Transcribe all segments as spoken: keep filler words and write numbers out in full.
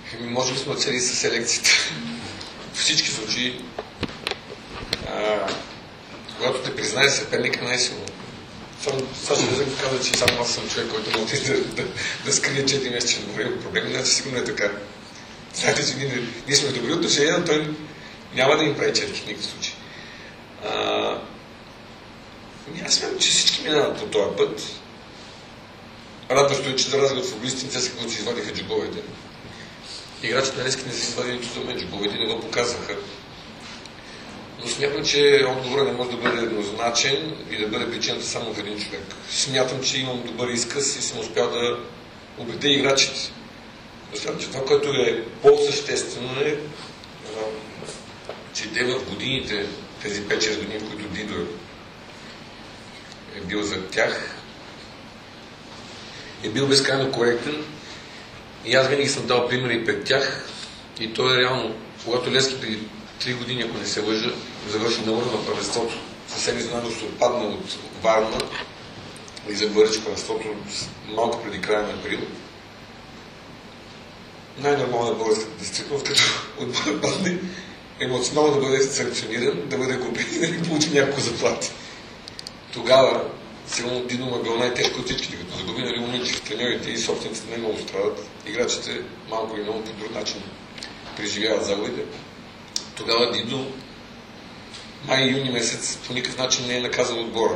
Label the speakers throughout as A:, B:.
A: Може би сме оцели с селекцията. В всички случаи, а, когато те признае съперника, най-силно. Сашо Лезък каза, че само аз съм човек, който може да, да, да скрие четири месече добре проблеми, значи сигурно е така. Знаете, че ние, ние сме в добри отношения, но той няма да им прави четки в никакъв случай. А, аз смятам, че всички минават по този път. Радващо е, че за разлика от футболистите, не се когато си извадиха джобовете. Играчите на днеска не си извадили нито за мен джобовете, не го показаха. Но смятам, че отговорът не може да бъде еднозначен и да бъде причината само в един човек. Смятам, че имам добър изказ и съм успял да убедя играчите. Смятам, че това, което е по-съществено е, че те в годините, тези пет-шест години, в които Дидо е бил за тях, е бил безкрайно коректен и аз винаги съм дал примери пред тях и то е реално, когато Левски преди три години, ако не се лъжа, завърши на на първенството. Съвсем изненадано се отпадна от Варна и завърши първенството малко преди края на април. Най-нормална българската действителност, като отбора падне, емоционално да бъде санкциониран, да бъде купен и да получи няколко заплати. Тогава, сигурно Дидо му е бил най-тежко от всичките, като загуби на Лимоничев, треньорите и собствениците не много страдат. Играчите малко или много по друг начин преживяват загубите. Тогава Дидо май и юни месец по никакъв начин не е наказал отбора.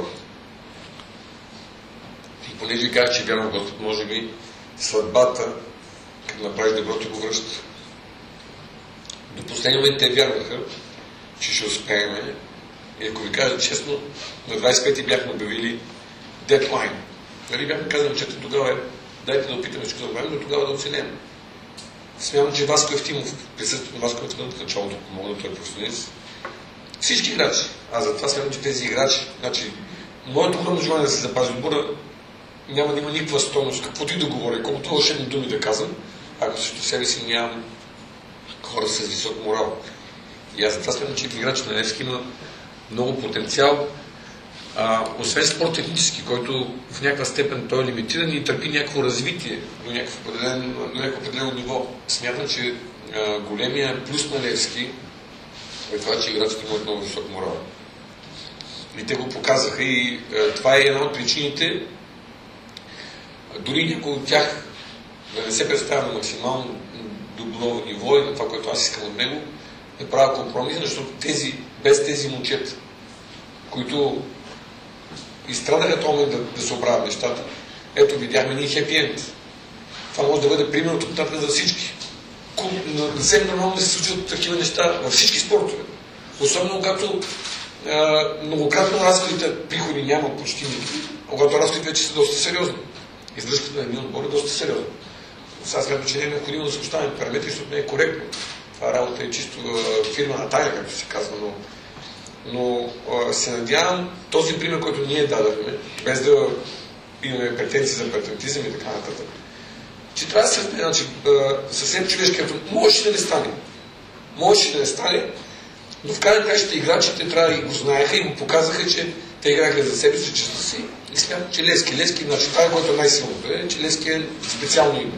A: И понеже ви казах, че вярвам в Господ, може би съдбата, като направиш доброто, го връща. До последния момент те вярваха, че ще успеем. И ако ви кажа честно, на двадесет и пети бяхме обявили дедлайн. Нали бяхме казали, че тогава е, дайте да опитаме всичко да правим, но тогава да оценем. Смятам, че Васко Евтимов, присъствието на Васко Евтимов в началото помогна, той е професионалист. Всички играчи. Аз затова смятам, че тези играчи, значи, моето огромно желание да се запази отбора няма да има никаква стойност, каквото и да говоря, колкото вълшебни думи да казвам, ако също себе си нямам хора с висок морал. И аз затова смятам, че играч на Левски има много потенциал, а, освен спорт-технически, който в някаква степен той е лимитиран и търпи някакво развитие до някакво определено, до някакво определено ниво. Смятам, че а, големия плюс на Левски е това, че играчите имат много висок морал. И те го показаха и а, това е една от причините дори някой от тях да не се представя на максимално добро ниво и на това, което аз искам от него, да правя компромис, защото тези, без тези момчета, които изстрадаха този момент да, да се оправят нещата, ето видяхме ние хепи енд. Това може да бъде пример от нататък за всички. Съвсем нормално да се случват такива неща във всички спортове. Особено когато а, многократно разходите приходи няма почти никакви, когато разходите вече са доста сериозни. Издръжката на един отбор е доста сериозна. Сега смятам, че не е необходимо да се оставим параметри, защото не е коректно. Това работа е чисто фирма на тайна, както се казва, но, но а, се надявам този пример, който ние дадахме, без да имаме претенции за патриотизъм и така нататък, че трябва да се значи, съвсем човешки, като можеше да не стане. Можеше да не стане, но в крайна краща играчите трябва да го знаеха и го показаха, че те играха за себе си, честта си и смятат, че Левски. Левски, значи това е което е най-силното, е, че Левски е специално име.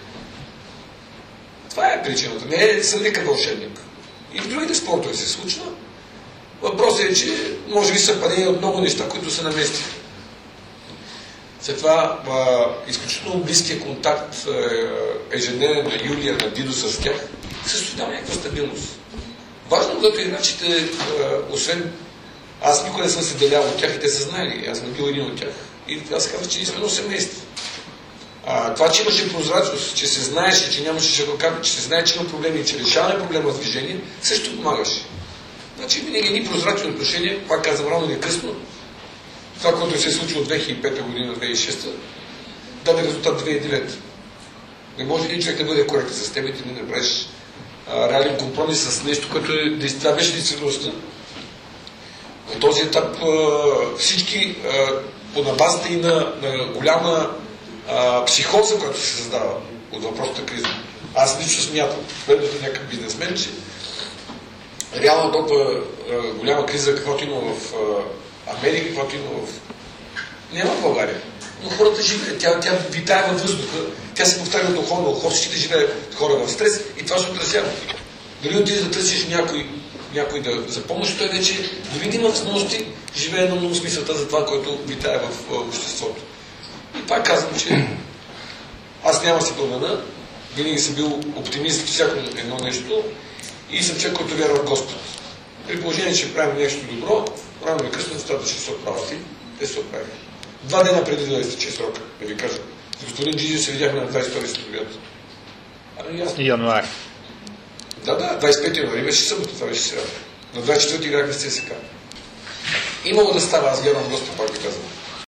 A: Това е причината. Не е съдника вълшебник. И в другите спортове се случва. Въпросът е, че може би съвпадение от много неща, които се наместиха. След това изключително близкия контакт ежедневен на Юлия, на Дидо с тях, също дава някаква стабилност. Важно, когато играчите, освен аз никога не съм се делял от тях и те са знаели. Аз съм бил един от тях. И аз казах, че ние сме едно семейство. А, това, че имаше прозрачност, че се знаеше, че нямаше шакалкапи, че се знае, че има проблеми и че решаване проблема с движение, също помагаше. Значи винаги едни прозрачни отношения, пак казвам рано или късно, това, което се е случило от две хиляди и пета година, две хиляди и шеста, даде резултат две хиляди и девета. Не може един човек да бъде коректен с теб и ти не направиш реален компромис с нещо, което е, това беше действителността. На този етап а, всички а, на базата и на, на голяма а, психоза, която се създава от въпросната криза. Аз лично смятам, предвид някакъв бизнесмен, че реално толкова а, голяма криза, каквото има в а, Америка, каквото има в... Няма в България. но хората живеят. Тя, тя витае във въздуха, тя се повтаря духовно, хора, всичките живеят хора в стрес и това се отразява. Дали отидеш да търсиш някой, някой да, за помощ, той вече дори да има възможности, живее на много смисълта за това, което витае в, в обществото. И пак казвам, че аз няма се промена, винаги съм бил оптимист в всяко едно нещо и съм човек, който вярва в Господ. При положение, че правим нещо добро, рано или късно нещата ще се оправят и те се оправят. Два дена преди да изтече срока, да ви кажа. С господин Джиджи се видяхме на двадесет и втори следобед. Ами ясно.
B: Януари.
A: Да, да, двадесет и пети януари беше събота, това беше сряда. На двадесет и четвърти играхме с ЦСКА. Имало да става, аз вярвам Господ, пак ви казвам.